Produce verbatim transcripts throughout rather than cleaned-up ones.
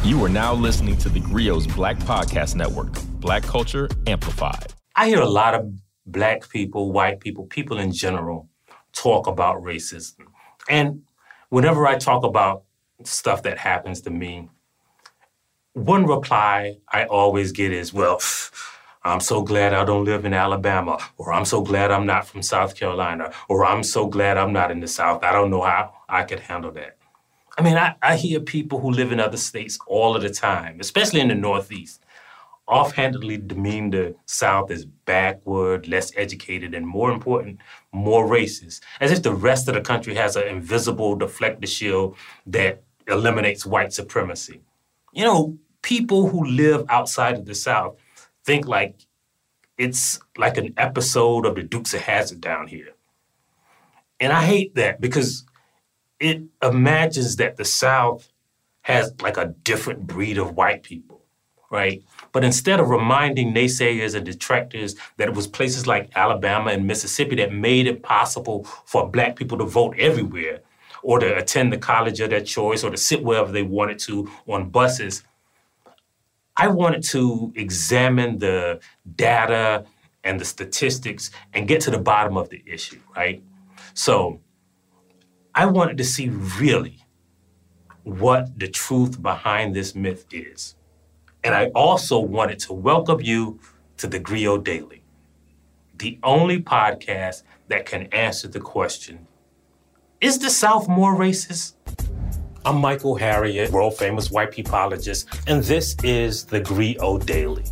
You are now listening to the Grio's Black Podcast Network, Black Culture Amplified. I hear a lot of Black people, white people, people in general, talk about racism. And whenever I talk about stuff that happens to me, one reply I always get is, well, I'm so glad I don't live in Alabama, or I'm so glad I'm not from South Carolina, or I'm so glad I'm not in the South. I don't know how I could handle that. I mean, I, I hear people who live in other states all of the time, especially in the Northeast, offhandedly demean the South as backward, less educated, and more important, more racist, as if the rest of the country has an invisible deflector shield that eliminates white supremacy. You know, people who live outside of the South think like it's like an episode of the Dukes of Hazzard down here. And I hate that because it imagines that the South has like a different breed of white people, right? But instead of reminding naysayers and detractors that it was places like Alabama and Mississippi that made it possible for Black people to vote everywhere or to attend the college of their choice or to sit wherever they wanted to on buses, I wanted to examine the data and the statistics and get to the bottom of the issue, right? So I wanted to see really what the truth behind this myth is. And I also wanted to welcome you to the Grio Daily, the only podcast that can answer the question, is the South more racist? I'm Michael Harriot, world-famous white peopleologist, and this is the Grio Daily.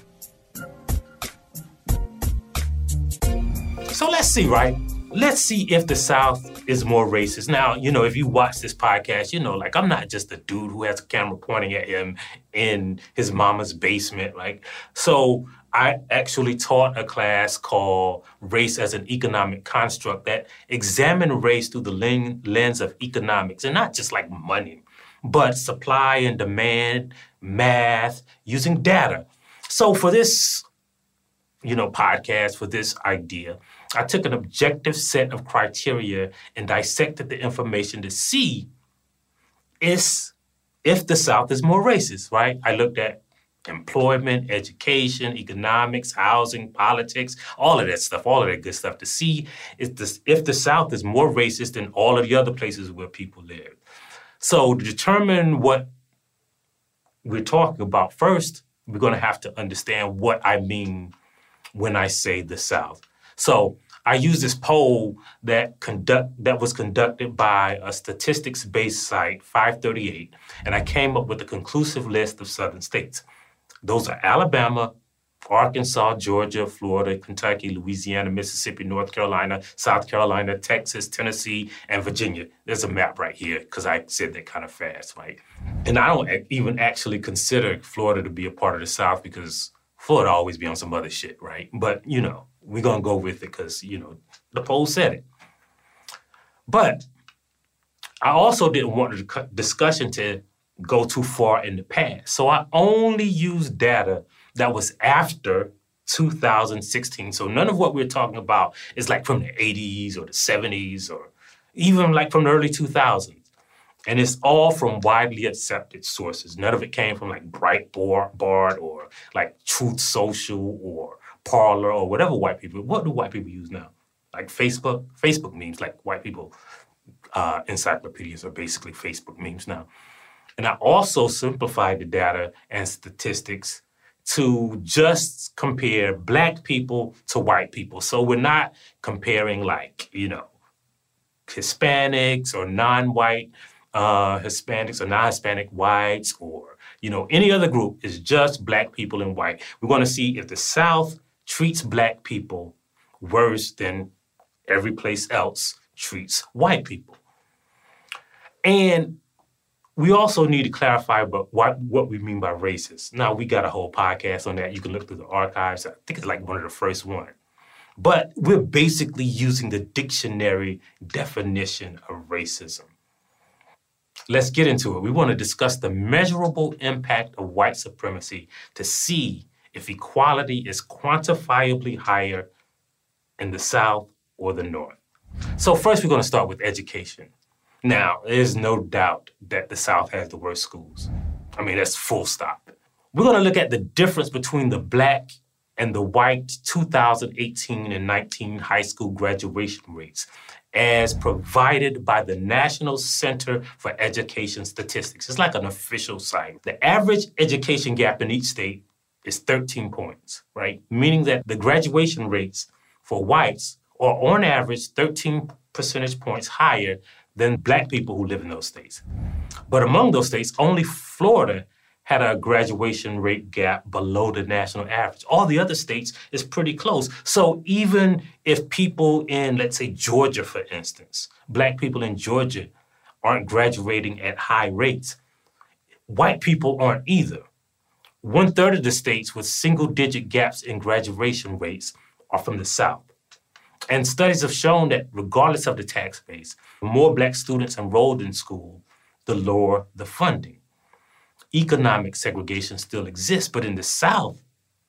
So let's see, right? Let's see if the South is more racist. Now, you know, if you watch this podcast, you know, like, I'm not just a dude who has a camera pointing at him in his mama's basement, like, so I actually taught a class called Race as an Economic Construct that examined race through the lens of economics, and not just like money, but supply and demand, math, using data. So for this, you know, podcast, for this idea, I took an objective set of criteria and dissected the information to see is, if the South is more racist, right? I looked at employment, education, economics, housing, politics, all of that stuff, all of that good stuff to see if the, if the South is more racist than all of the other places where people live. So to determine what we're talking about first, we're going to have to understand what I mean when I say the South. So I used this poll that conduct that was conducted by a statistics-based site, five thirty-eight, and I came up with a conclusive list of southern states. Those are Alabama, Arkansas, Georgia, Florida, Kentucky, Louisiana, Mississippi, North Carolina, South Carolina, Texas, Tennessee, and Virginia. There's a map right here because I said that kind of fast, right? And I don't even actually consider Florida to be a part of the South because Florida always be on some other shit, right? But, you know, we're going to go with it because, you know, the poll said it. But I also didn't want the discussion to go too far in the past. So I only used data that was after two thousand sixteen. So none of what we're talking about is like from the eighties or the seventies or even like from the early two thousands. And it's all from widely accepted sources. None of it came from like Breitbart or like Truth Social or Parler or whatever white people, what do white people use now? Like Facebook? Facebook memes, like white people uh, encyclopedias are basically Facebook memes now. And I also simplified the data and statistics to just compare Black people to white people. So we're not comparing like, you know, Hispanics or non-white uh, Hispanics or non-Hispanic whites or, you know, any other group. It's just Black people and white. We're going to see if the South treats Black people worse than every place else treats white people. And we also need to clarify about what, what we mean by racist. Now, we got a whole podcast on that. You can look through the archives. I think it's like one of the first ones. But we're basically using the dictionary definition of racism. Let's get into it. We want to discuss the measurable impact of white supremacy to see if equality is quantifiably higher in the South or the North. So first, we're going to start with education. Now, there's no doubt that the South has the worst schools. I mean, that's full stop. We're going to look at the difference between the black and the white two thousand eighteen and nineteen high school graduation rates as provided by the National Center for Education Statistics. It's like an official site. The average education gap in each state is thirteen points, right? Meaning that the graduation rates for whites are on average thirteen percentage points higher than black people who live in those states. But among those states, only Florida had a graduation rate gap below the national average. All the other states is pretty close. So even if people in, let's say, Georgia, for instance, black people in Georgia aren't graduating at high rates, white people aren't either. One third of the states with single-digit gaps in graduation rates are from the South. And studies have shown that regardless of the tax base, the more black students enrolled in school, the lower the funding. Economic segregation still exists, but in the South,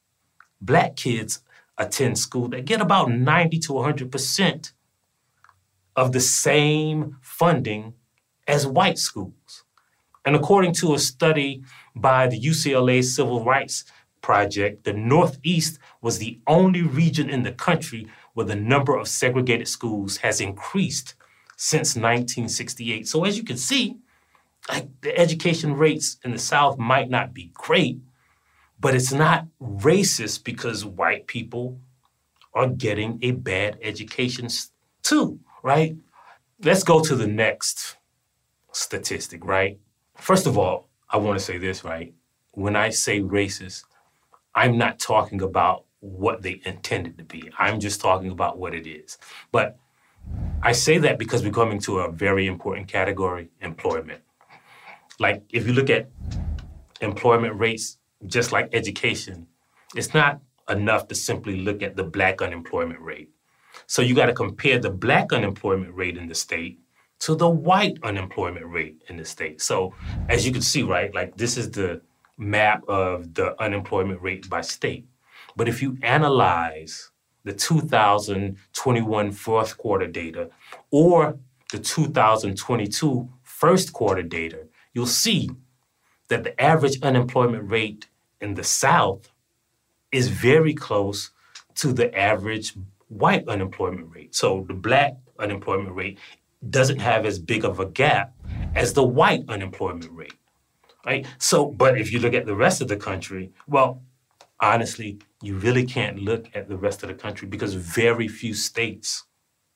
black kids attend school that get about ninety to one hundred percent of the same funding as white schools. And according to a study by the U C L A Civil Rights Project, the Northeast was the only region in the country where the number of segregated schools has increased since nineteen sixty-eight. So as you can see, like the education rates in the South might not be great, but it's not racist because white people are getting a bad education too, right? Let's go to the next statistic, right? First of all, I want to say this, right? When I say racist, I'm not talking about what they intended to be. I'm just talking about what it is. But I say that because we're coming to a very important category, employment. Like, if you look at employment rates, just like education, it's not enough to simply look at the black unemployment rate. So you got to compare the black unemployment rate in the state to the white unemployment rate in the state. So as you can see, right, like this is the map of the unemployment rate by state. But if you analyze the two thousand twenty-one fourth quarter data or the two thousand twenty-two first quarter data, you'll see that the average unemployment rate in the South is very close to the average white unemployment rate. So the black unemployment rate doesn't have as big of a gap as the white unemployment rate, right? So, but if you look at the rest of the country, well, honestly, you really can't look at the rest of the country because very few states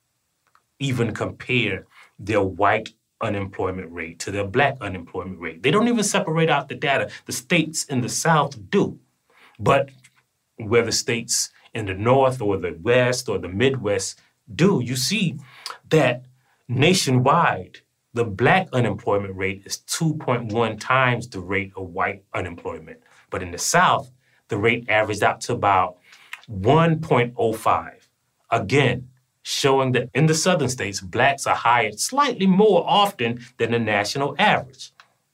even compare their white unemployment rate to their black unemployment rate. They don't even separate out the data. The states in the South do. But where the states in the North or the West or the Midwest do, you see that nationwide, the black unemployment rate is two point one times the rate of white unemployment. But in the South, the rate averaged out to about one point oh five. Again, showing that in the southern states, blacks are hired slightly more often than the national average.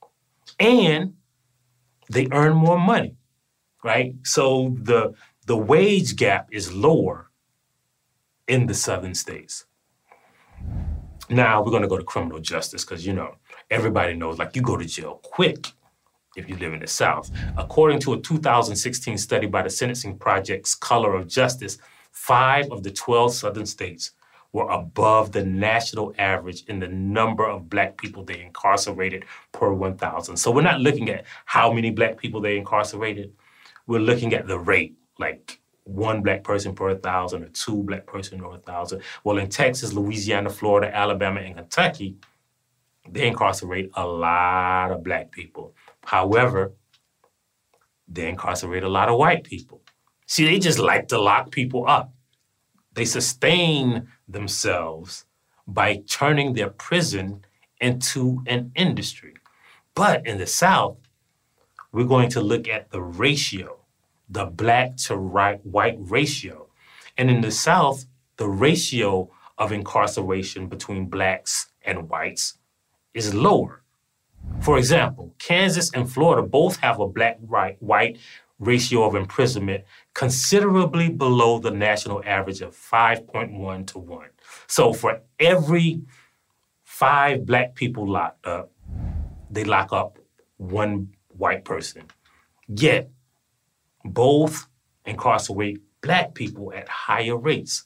And they earn more money, right? So the, the wage gap is lower in the southern states. Now we're gonna go to criminal justice because, you know, everybody knows, like, you go to jail quick if you live in the South. According to a two thousand sixteen study by the Sentencing Project's Color of Justice, five of the twelve southern states were above the national average in the number of black people they incarcerated per one thousand. So we're not looking at how many black people they incarcerated. We're looking at the rate, like one black person per one thousand or two black person per one thousand. Well, in Texas, Louisiana, Florida, Alabama, and Kentucky, they incarcerate a lot of black people. However, they incarcerate a lot of white people. See, they just like to lock people up. They sustain themselves by turning their prison into an industry. But in the South, we're going to look at the ratio, the black to white ratio. And in the South, the ratio of incarceration between blacks and whites is lower. For example, Kansas and Florida both have a black-white ratio of imprisonment considerably below the national average of five point one to one. So for every five black people locked up, they lock up one white person. Yet, both incarcerate Black people at higher rates.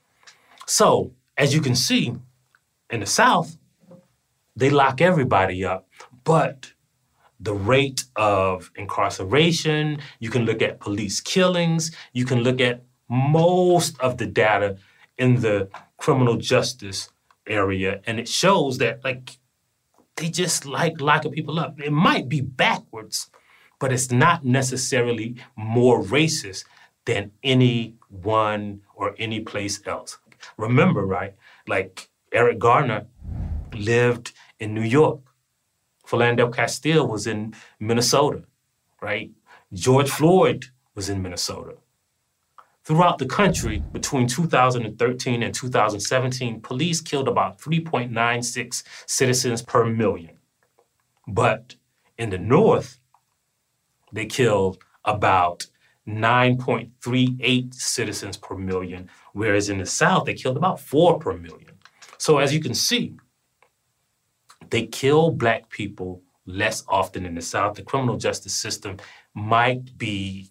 So, as you can see, in the South, they lock everybody up, but the rate of incarceration, you can look at police killings, you can look at most of the data in the criminal justice area, and it shows that, like, they just like locking people up. It might be backwards, but it's not necessarily more racist than any one or any place else. Remember, right, like Eric Garner lived in New York. Philando Castile was in Minnesota, right? George Floyd was in Minnesota. Throughout the country, between two thousand thirteen and two thousand seventeen, police killed about three point nine six citizens per million. But in the North, they killed about nine point three eight citizens per million, whereas in the South, they killed about four per million. So as you can see, they kill Black people less often in the South. The criminal justice system might be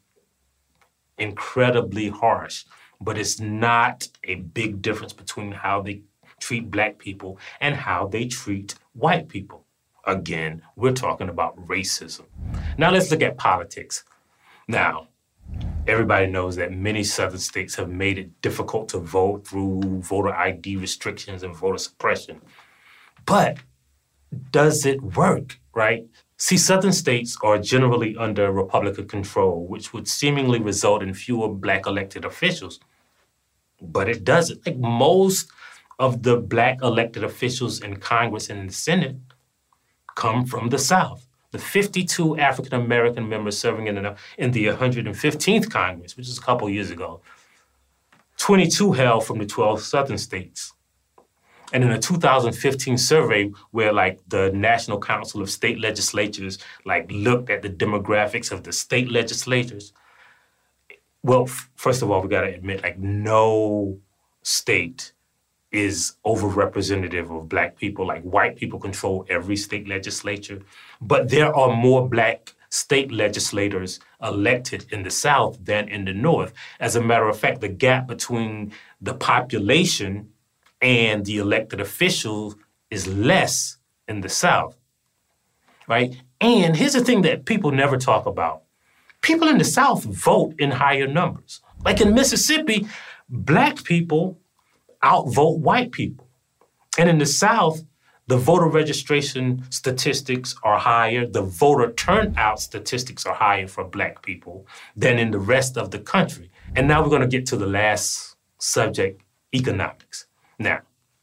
incredibly harsh, but it's not a big difference between how they treat Black people and how they treat white people. Again, we're talking about racism. Now let's look at politics. Now, everybody knows that many Southern states have made it difficult to vote through voter I D restrictions and voter suppression. But does it work, right? See, Southern states are generally under Republican control, which would seemingly result in fewer Black elected officials. But it doesn't. Like, most of the Black elected officials in Congress and in the Senate come from the South. The fifty-two African-American members serving in the, in the one hundred fifteenth Congress, which is a couple years ago, twenty-two hail from the twelve Southern states. And in a two thousand fifteen survey where, like, the National Council of State Legislatures, like, looked at the demographics of the state legislatures, well, f- first of all, we gotta admit, like, no state is overrepresentative of Black people. Like, white people control every state legislature, but there are more Black state legislators elected in the South than in the North. As a matter of fact, the gap between the population and the elected officials is less in the South, right? And here's the thing that people never talk about. People in the South vote in higher numbers. Like in Mississippi, Black people outvote white people. And in the South, the voter registration statistics are higher, the voter turnout statistics are higher for Black people than in the rest of the country. And now we're gonna get to the last subject, economics. Now,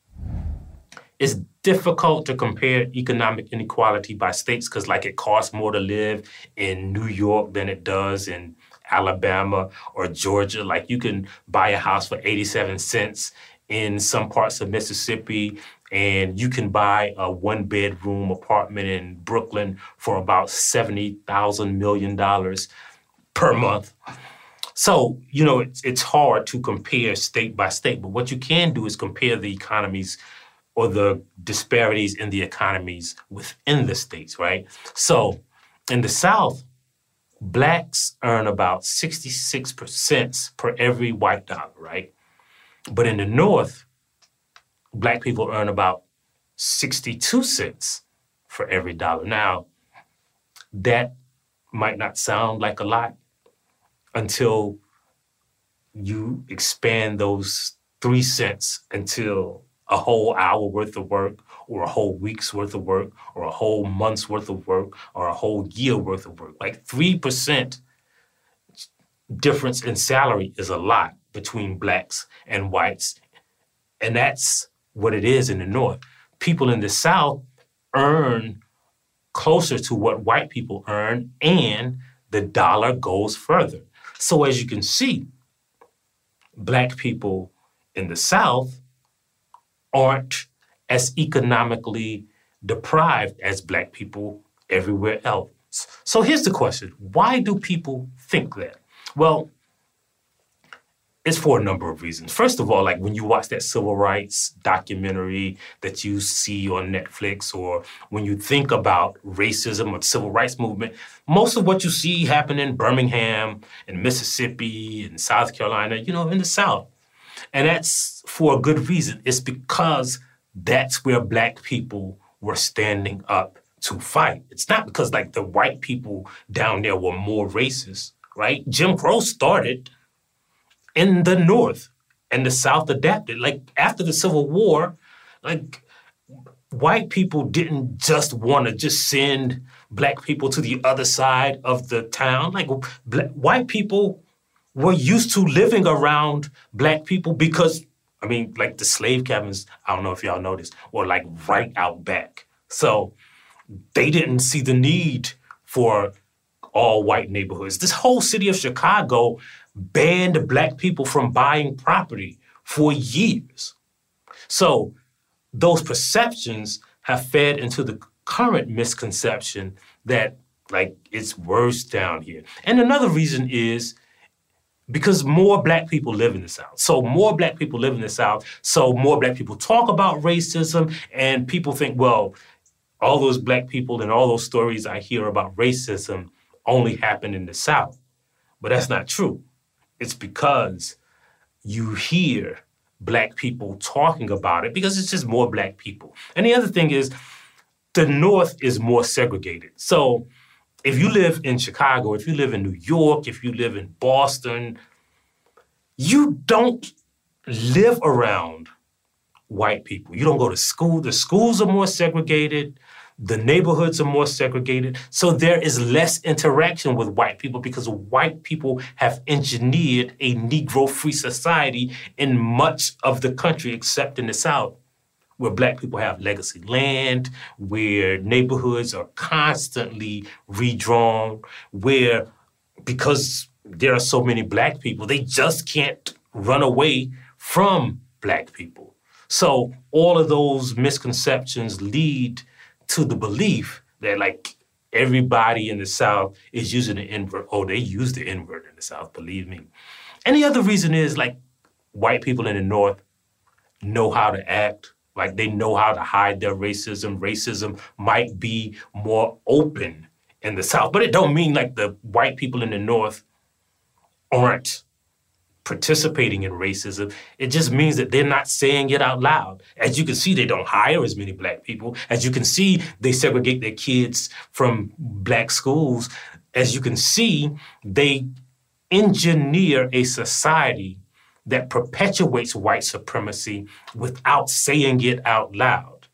it's difficult to compare economic inequality by states because, like, it costs more to live in New York than it does in Alabama or Georgia. Like, you can buy a house for eighty-seven cents in some parts of Mississippi, and you can buy a one-bedroom apartment in Brooklyn for about seventy thousand million dollars per month. So, you know, it's, it's hard to compare state by state, but what you can do is compare the economies or the disparities in the economies within the states, right? So in the South, Blacks earn about sixty-six percent per every white dollar, right? But in the North, Black people earn about sixty-two cents for every dollar. Now, that might not sound like a lot until you expand those three cents until a whole hour worth of work or a whole week's worth of work or a whole month's worth of work or a whole year worth of work. Like three percent difference in salary is a lot between Blacks and whites. And that's what it is in the North. People in the South earn closer to what white people earn, and the dollar goes further. So as you can see, Black people in the South aren't as economically deprived as Black people everywhere else. So here's the question. Why do people think that? Well, it's for a number of reasons. First of all, like when you watch that civil rights documentary that you see on Netflix, or when you think about racism or the civil rights movement, most of what you see happen in Birmingham and Mississippi and South Carolina, you know, in the South. And that's for a good reason. It's because that's where Black people were standing up to fight. It's not because like the white people down there were more racist, right? Jim Crow started in the North, and the South adapted. Like after the Civil War, like white people didn't just want to just send Black people to the other side of the town. Like black, white people were used to living around Black people because, I mean, like the slave cabins, I don't know if y'all know this, were like right out back. So they didn't see the need for all white neighborhoods. This whole city of Chicago banned Black people from buying property for years. So those perceptions have fed into the current misconception that like it's worse down here. And another reason is because more Black people live in the South. So more Black people live in the South, so more Black people talk about racism, and people think, well, all those Black people and all those stories I hear about racism only happen in the South. But that's not true. It's because you hear Black people talking about it because it's just more Black people. And the other thing is the North is more segregated. So if you live in Chicago, if you live in New York, if you live in Boston, you don't live around white people. You don't go to school. The schools are more segregated. The neighborhoods are more segregated. So there is less interaction with white people because white people have engineered a Negro-free society in much of the country except in the South, where Black people have legacy land, where neighborhoods are constantly redrawn, where because there are so many Black people, they just can't run away from Black people. So all of those misconceptions lead to the belief that like everybody in the South is using the N-word. Oh, they use the N-word in the South, believe me. And the other reason is like white people in the North know how to act. Like they know how to hide their racism. Racism might be more open in the South, but it don't mean like the white people in the North aren't participating in racism. It just means that they're not saying it out loud. As you can see, they don't hire as many Black people. As you can see, they segregate their kids from Black schools. As you can see, they engineer a society that perpetuates white supremacy without saying it out loud.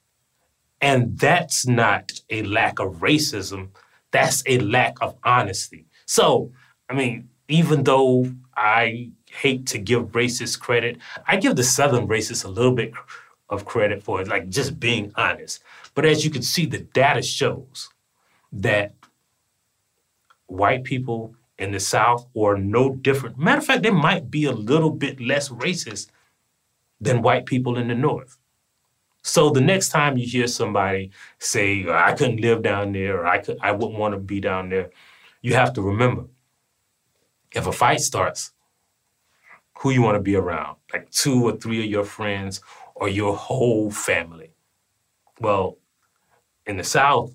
And that's not a lack of racism, that's a lack of honesty. So, I mean, even though I hate to give racists credit, I give the Southern racists a little bit of credit for it, like just being honest. But as you can see, the data shows that white people in the South are no different. Matter of fact, they might be a little bit less racist than white people in the North. So the next time you hear somebody say, I couldn't live down there, or I could, I wouldn't want to be down there, you have to remember, if a fight starts, who you want to be around? Like two or three of your friends or your whole family? Well, in the South,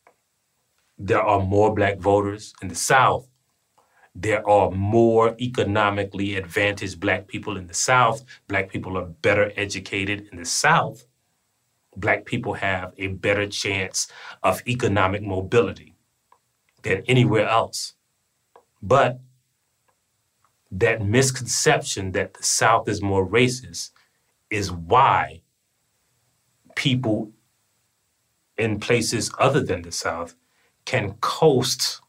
there are more Black voters. In the South, there are more economically advantaged Black people in the South. Black people are better educated in the South. Black people have a better chance of economic mobility than anywhere else. But that misconception that the South is more racist is why people in places other than the South can coast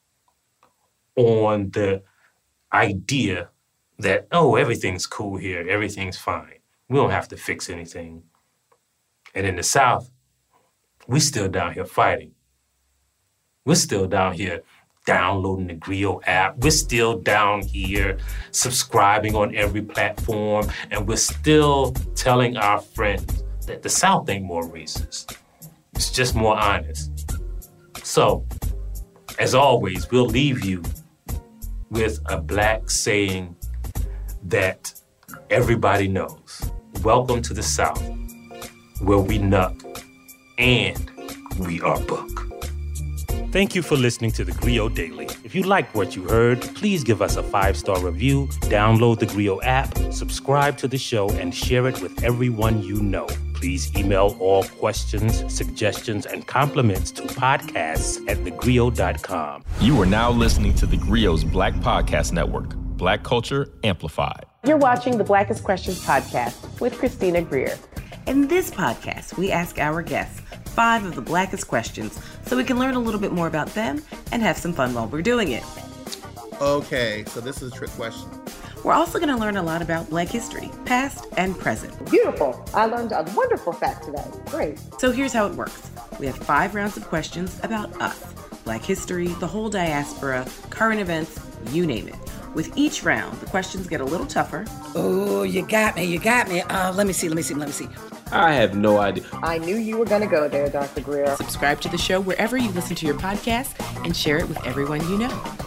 on the idea that, oh, everything's cool here, everything's fine. We don't have to fix anything. And in the South, we're still down here fighting. We're still down here downloading the Griot app. We're still down here subscribing on every platform, and we're still telling our friends that the South ain't more racist. It's just more honest. So, as always, we'll leave you with a Black saying, that everybody knows. Welcome to the South, where we nuck and we are book. Thank you for listening to the Griot Daily. If you liked what you heard, please give us a five-star review, download the Griot app, subscribe to the show, and share it with everyone you know. Please email all questions, suggestions, and compliments to podcasts at the griot dot com. You are now listening to the Griot's Black Podcast Network, Black Culture Amplified. You're watching the Blackest Questions podcast with Christina Greer. In this podcast, we ask our guests five of the blackest questions so we can learn a little bit more about them and have some fun while we're doing it. Okay, so this is a trick question. We're also going to learn a lot about Black history, past and present. Beautiful. I learned a wonderful fact today. Great. So here's how it works. We have five rounds of questions about us, Black history, the whole diaspora, current events, you name it. With each round, the questions get a little tougher. Oh, you got me, you got me. Uh, let me see, let me see, let me see. I have no idea. I knew you were going to go there, Doctor Greer. Subscribe to the show wherever you listen to your podcast and share it with everyone you know.